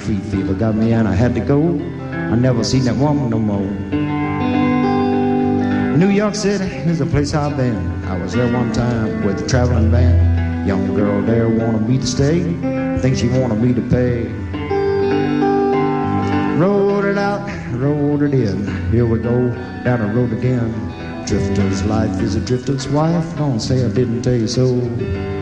free fever got me and I had to go. I never seen that woman no more. New York City is a place I've been. I was there one time with a traveling band. Young girl there wanted me to stay. Think she wanted me to pay. Rode it out, rode it in. Here we go, down the road again. Drifter's life is a drifter's wife. Don't say I didn't tell you so.